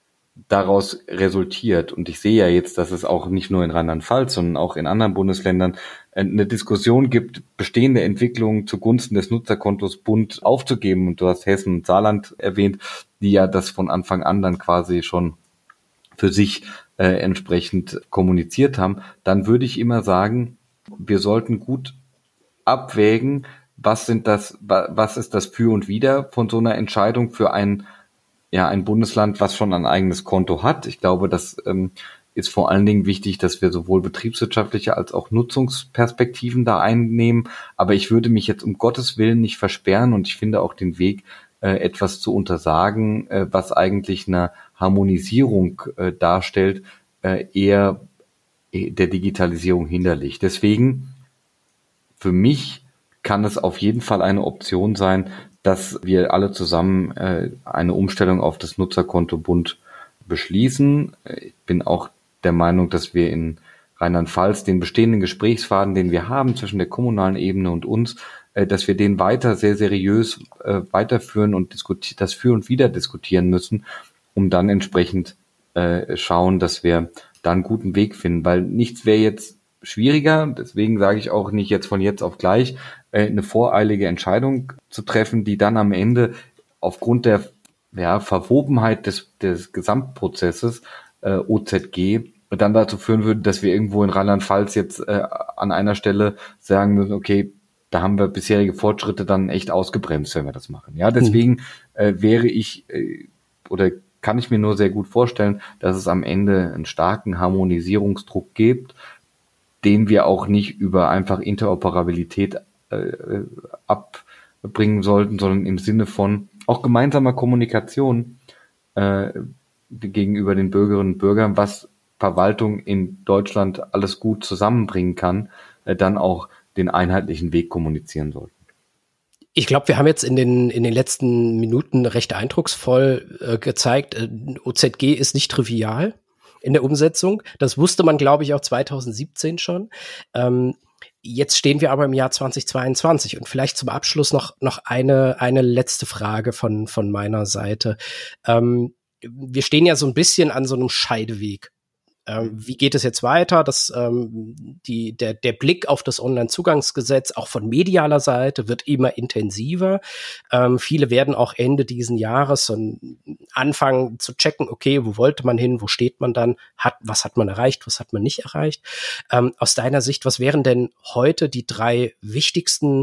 Speaker 2: daraus resultiert, und ich sehe ja jetzt, dass es auch nicht nur in Rheinland-Pfalz, sondern auch in anderen Bundesländern eine Diskussion gibt, bestehende Entwicklungen zugunsten des Nutzerkontos Bund aufzugeben, und du hast Hessen und Saarland erwähnt, die ja das von Anfang an dann quasi schon für sich äh, entsprechend kommuniziert haben, dann würde ich immer sagen, wir sollten gut abwägen, was sind das, was ist das Für und Wider von so einer Entscheidung für ein ja, ein Bundesland, was schon ein eigenes Konto hat. Ich glaube, das ähm, ist vor allen Dingen wichtig, dass wir sowohl betriebswirtschaftliche als auch Nutzungsperspektiven da einnehmen. Aber ich würde mich jetzt um Gottes Willen nicht versperren und ich finde auch den Weg, äh, etwas zu untersagen, äh, was eigentlich eine Harmonisierung äh, darstellt, äh, eher der Digitalisierung hinderlich. Deswegen für mich kann es auf jeden Fall eine Option sein, dass wir alle zusammen äh, eine Umstellung auf das Nutzerkonto-Bund beschließen. Ich bin auch der Meinung, dass wir in Rheinland-Pfalz den bestehenden Gesprächsfaden, den wir haben zwischen der kommunalen Ebene und uns, äh, dass wir den weiter sehr seriös äh, weiterführen und diskuti- das für und wieder diskutieren müssen, um dann entsprechend äh, schauen, dass wir da einen guten Weg finden, weil nichts wäre jetzt schwieriger, deswegen sage ich auch nicht jetzt von jetzt auf gleich, äh, eine voreilige Entscheidung zu treffen, die dann am Ende aufgrund der ja, Verwobenheit des, des Gesamtprozesses äh, O Z G dann dazu führen würde, dass wir irgendwo in Rheinland-Pfalz jetzt äh, an einer Stelle sagen müssen, okay, da haben wir bisherige Fortschritte dann echt ausgebremst, wenn wir das machen. Ja, deswegen hm. äh, wäre ich äh, oder kann ich mir nur sehr gut vorstellen, dass es am Ende einen starken Harmonisierungsdruck gibt, den wir auch nicht über einfach Interoperabilität äh, abbringen sollten, sondern im Sinne von auch gemeinsamer Kommunikation äh, gegenüber den Bürgerinnen und Bürgern, was Verwaltung in Deutschland alles gut zusammenbringen kann, äh, dann auch den einheitlichen Weg kommunizieren sollten.
Speaker 1: Ich glaube, wir haben jetzt in den in den letzten Minuten recht eindrucksvoll äh, gezeigt, äh, O Z G ist nicht trivial in der Umsetzung. Das wusste man, glaube ich, auch zwanzig siebzehn schon. Ähm, jetzt stehen wir aber im Jahr zwanzig zweiundzwanzig und vielleicht zum Abschluss noch noch eine eine letzte Frage von von meiner Seite. Ähm, wir stehen ja so ein bisschen an so einem Scheideweg. Ähm, wie geht es jetzt weiter? Das, ähm, die, der, der Blick auf das Onlinezugangsgesetz, auch von medialer Seite, wird immer intensiver. Ähm, viele werden auch Ende diesen Jahres so anfangen zu checken, okay, wo wollte man hin, wo steht man dann, hat, was hat man erreicht, was hat man nicht erreicht. Ähm, aus deiner Sicht, was wären denn heute die drei wichtigsten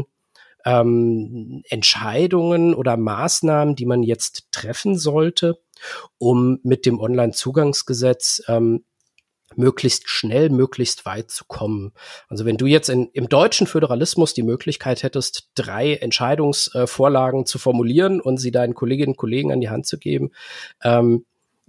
Speaker 1: ähm, Entscheidungen oder Maßnahmen, die man jetzt treffen sollte, um mit dem Onlinezugangsgesetz ähm, möglichst schnell, möglichst weit zu kommen? Also wenn du jetzt in, im deutschen Föderalismus die Möglichkeit hättest, drei Entscheidungsvorlagen äh, zu formulieren und sie deinen Kolleginnen und Kollegen an die Hand zu geben, ähm,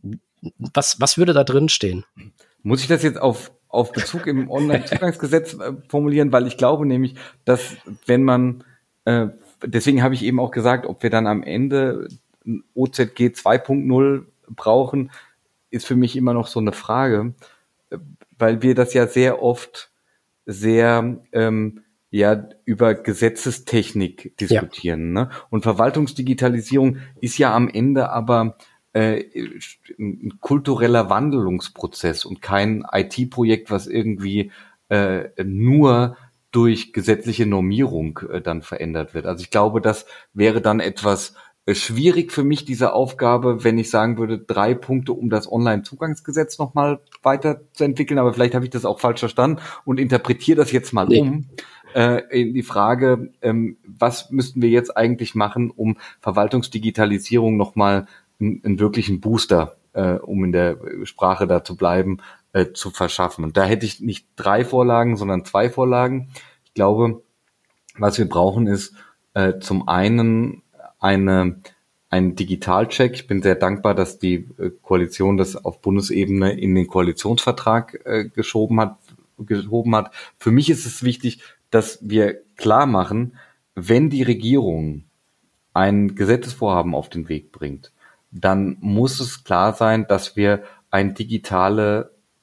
Speaker 1: was, was würde da drin stehen?
Speaker 2: Muss ich das jetzt auf, auf Bezug im Onlinezugangsgesetz äh, formulieren? Weil ich glaube nämlich, dass wenn man, äh, deswegen habe ich eben auch gesagt, ob wir dann am Ende O Z G zwei Punkt null brauchen, ist für mich immer noch so eine Frage, weil wir das ja sehr oft sehr ähm, ja über Gesetzestechnik diskutieren. Ja. Ne? Und Verwaltungsdigitalisierung ist ja am Ende aber äh, ein kultureller Wandelungsprozess und kein I T-Projekt, was irgendwie äh, nur durch gesetzliche Normierung äh, dann verändert wird. Also ich glaube, das wäre dann etwas schwierig für mich, diese Aufgabe, wenn ich sagen würde, drei Punkte, um das Onlinezugangsgesetz nochmal weiterzuentwickeln, aber vielleicht habe ich das auch falsch verstanden und interpretiere das jetzt mal nee. um äh, in die Frage, ähm, was müssten wir jetzt eigentlich machen, um Verwaltungsdigitalisierung nochmal einen, einen wirklichen Booster, äh, um in der Sprache da zu bleiben, äh, zu verschaffen. Und da hätte ich nicht drei Vorlagen, sondern zwei Vorlagen. Ich glaube, was wir brauchen ist äh, zum einen eine ein Digitalcheck. Ich bin sehr dankbar, dass die Koalition das auf Bundesebene in den Koalitionsvertrag äh, geschoben hat, geschoben hat. Für mich ist es wichtig, dass wir klar machen, wenn die Regierung ein Gesetzesvorhaben auf den Weg bringt, dann muss es klar sein, dass wir einen digitalen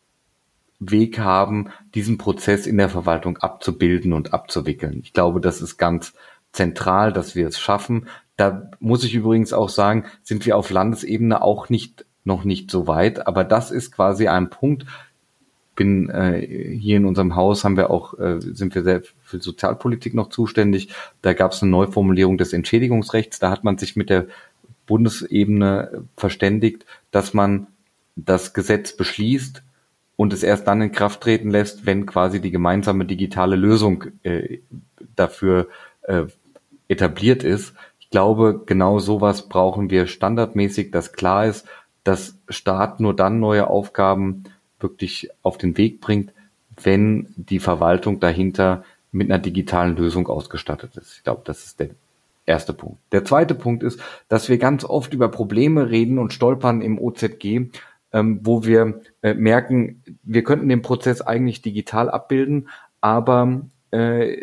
Speaker 2: Weg haben, diesen Prozess in der Verwaltung abzubilden und abzuwickeln. Ich glaube, das ist ganz zentral, dass wir es schaffen. Da muss ich übrigens auch sagen, sind wir auf Landesebene auch nicht noch nicht so weit, aber das ist quasi ein Punkt. Bin äh, hier in unserem Haus haben wir auch äh, sind wir sehr für Sozialpolitik noch zuständig. Da gab es eine Neuformulierung des Entschädigungsrechts. Da hat man sich mit der Bundesebene verständigt, dass man das Gesetz beschließt und es erst dann in Kraft treten lässt, wenn quasi die gemeinsame digitale Lösung äh, dafür äh, etabliert ist. Ich glaube, genau sowas brauchen wir standardmäßig, dass klar ist, dass Staat nur dann neue Aufgaben wirklich auf den Weg bringt, wenn die Verwaltung dahinter mit einer digitalen Lösung ausgestattet ist. Ich glaube, das ist der erste Punkt. Der zweite Punkt ist, dass wir ganz oft über Probleme reden und stolpern im O Z G, ähm, wo wir äh, merken, wir könnten den Prozess eigentlich digital abbilden, aber äh,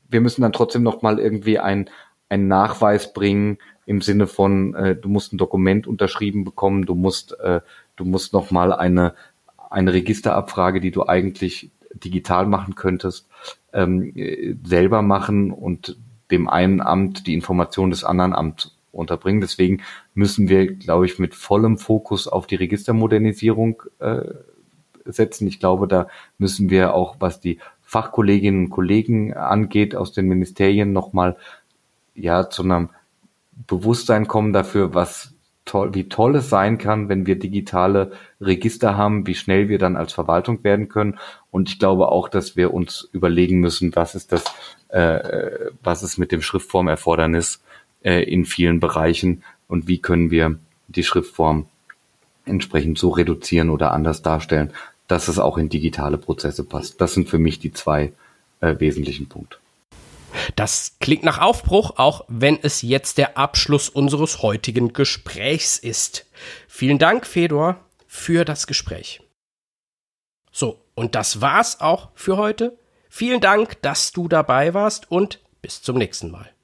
Speaker 2: wir müssen dann trotzdem noch mal irgendwie ein, einen Nachweis bringen im Sinne von, äh, du musst ein Dokument unterschrieben bekommen, du musst, äh, du musst noch mal eine, eine Registerabfrage, die du eigentlich digital machen könntest, ähm, selber machen und dem einen Amt die Information des anderen Amts unterbringen. Deswegen müssen wir, glaube ich, mit vollem Fokus auf die Registermodernisierung äh, setzen. Ich glaube, da müssen wir auch, was die Fachkolleginnen und Kollegen angeht, aus den Ministerien nochmal ja zu einem Bewusstsein kommen dafür, was toll, wie toll es sein kann, wenn wir digitale Register haben, wie schnell wir dann als Verwaltung werden können. Und ich glaube auch, dass wir uns überlegen müssen, was ist das, äh, was ist mit dem Schriftformerfordernis äh, in vielen Bereichen und wie können wir die Schriftform entsprechend so reduzieren oder anders darstellen, dass es auch in digitale Prozesse passt. Das sind für mich die zwei äh, wesentlichen Punkte.
Speaker 1: Das klingt nach Aufbruch, auch wenn es jetzt der Abschluss unseres heutigen Gesprächs ist. Vielen Dank, Fedor, für das Gespräch. So, und das war's auch für heute. Vielen Dank, dass du dabei warst und bis zum nächsten Mal.